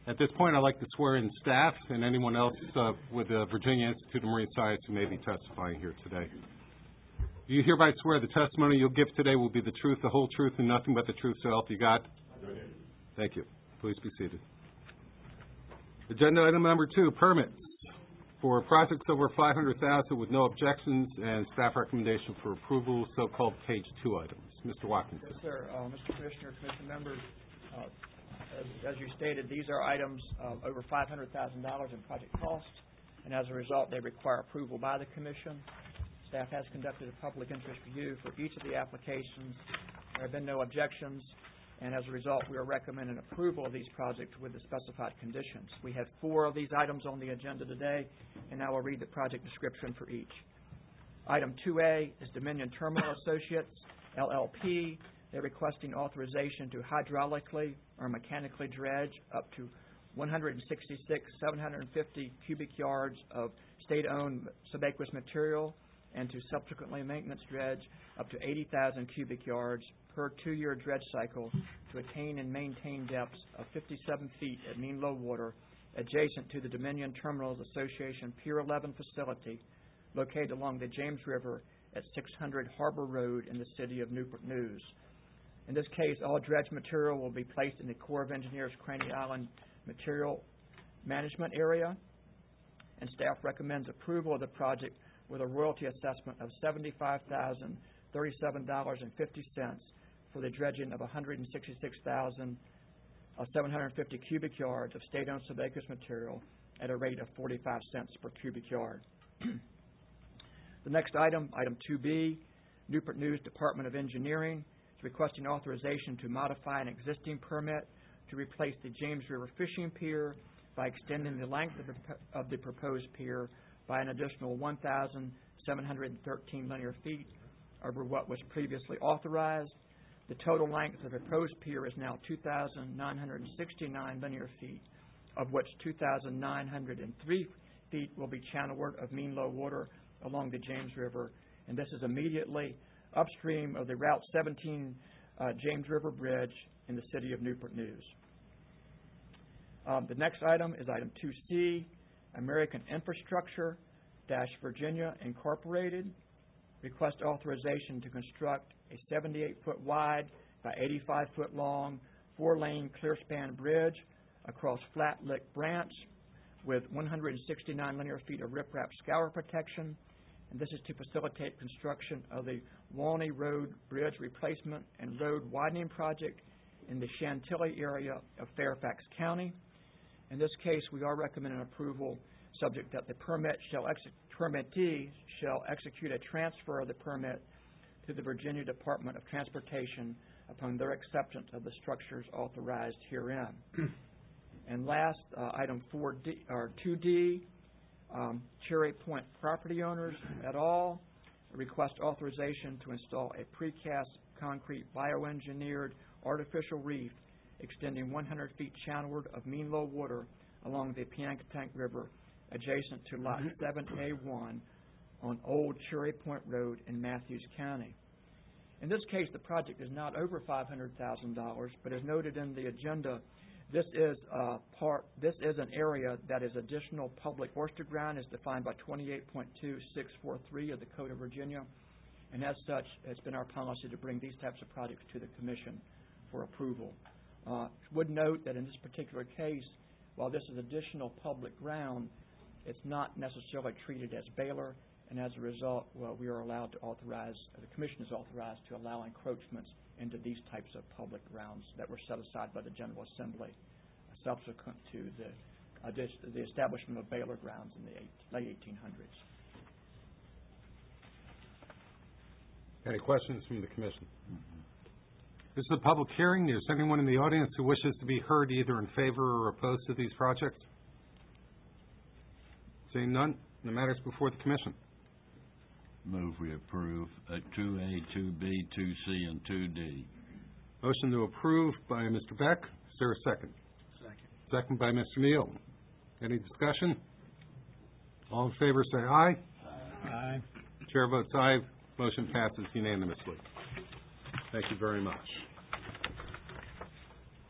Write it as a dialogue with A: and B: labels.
A: At this point, I'd like to swear in staff and anyone else with the Virginia Institute of Marine Science who may be testifying here today. You hereby swear the testimony you'll give today will be the truth, the whole truth, and nothing but the truth, so help you God? Thank you. Please be seated. Agenda item number 2, permits for projects over $500,000 with no objections and staff recommendation for approval, so-called page 2 items. Mr. Watkins.
B: Yes, sir. Mr. Commissioner, Commission members, as you stated, these are items over $500,000 in project costs, and as a result, they require approval by the Commission. Staff has conducted a public interest review for each of the applications. There have been no objections, and as a result, we are recommending approval of these projects with the specified conditions. We have 4 of these items on the agenda today, and I will read the project description for each. Item 2A is Dominion Terminal Associates, LLP. They're requesting authorization to hydraulically or mechanically dredge up to 166,750 cubic yards of state-owned subaqueous material and to subsequently maintenance dredge up to 80,000 cubic yards per 2-year dredge cycle to attain and maintain depths of 57 feet at mean low water adjacent to the Dominion Terminals Association Pier 11 facility located along the James River at 600 Harbor Road in the city of Newport News. In this case, all dredge material will be placed in the Corps of Engineers Craney Island Material Management Area, and staff recommends approval of the project with a royalty assessment of $75,037.50 for the dredging of 166,750 cubic yards of state-owned subaqueous material at a rate of 45 cents per cubic yard. The next item, item 2B, Newport News Department of Engineering is requesting authorization to modify an existing permit to replace the James River Fishing Pier by extending the length of the proposed pier by an additional 1,713 linear feet over what was previously authorized. The total length of the proposed pier is now 2,969 linear feet, of which 2,903 feet will be channelward of mean low water along the James River, and this is immediately upstream of the Route 17 James River Bridge in the city of Newport News. The next item is item 2C, American Infrastructure Virginia Incorporated. Request authorization to construct a 78-foot wide by 85-foot long 4-lane clear span bridge across Flat Lick Branch with 169 linear feet of riprap scour protection. And this is to facilitate construction of the Walney Road Bridge Replacement and Road Widening Project in the Chantilly area of Fairfax County. In this case, we are recommending approval subject that the permittee shall execute a transfer of the permit to the Virginia Department of Transportation upon their acceptance of the structures authorized herein. And last, item 2D, Cherry Point property owners et al. Request authorization to install a precast concrete bioengineered artificial reef extending 100 feet channelward of mean low water along the Piankatank River adjacent to Lot 7A1 on Old Cherry Point Road in Matthews County. In this case, the project is not over $500,000, but as noted in the agenda, this is an area that is additional public oyster ground as defined by 28.2643 of the Code of Virginia, and as such, it's been our policy to bring these types of projects to the Commission for approval. Would note that in this particular case, while this is additional public ground, it's not necessarily treated as Baylor, and as a result, we are allowed to authorize, the Commission is authorized to allow encroachments into these types of public grounds that were set aside by the General Assembly subsequent to the establishment of Baylor grounds in the late 1800s.
A: Any questions from the Commission? This is a public hearing. Is anyone in the audience who wishes to be heard either in favor or opposed to these projects? Seeing none, the matter is before the Commission.
C: Move we approve 2A, 2B, 2C, and 2D.
A: Motion to approve by Mr. Beck. Is there a second? Second by Mr. Neal. Any discussion? All in favor say aye.
C: Aye.
A: Chair votes aye. Motion passes unanimously. Thank you very much.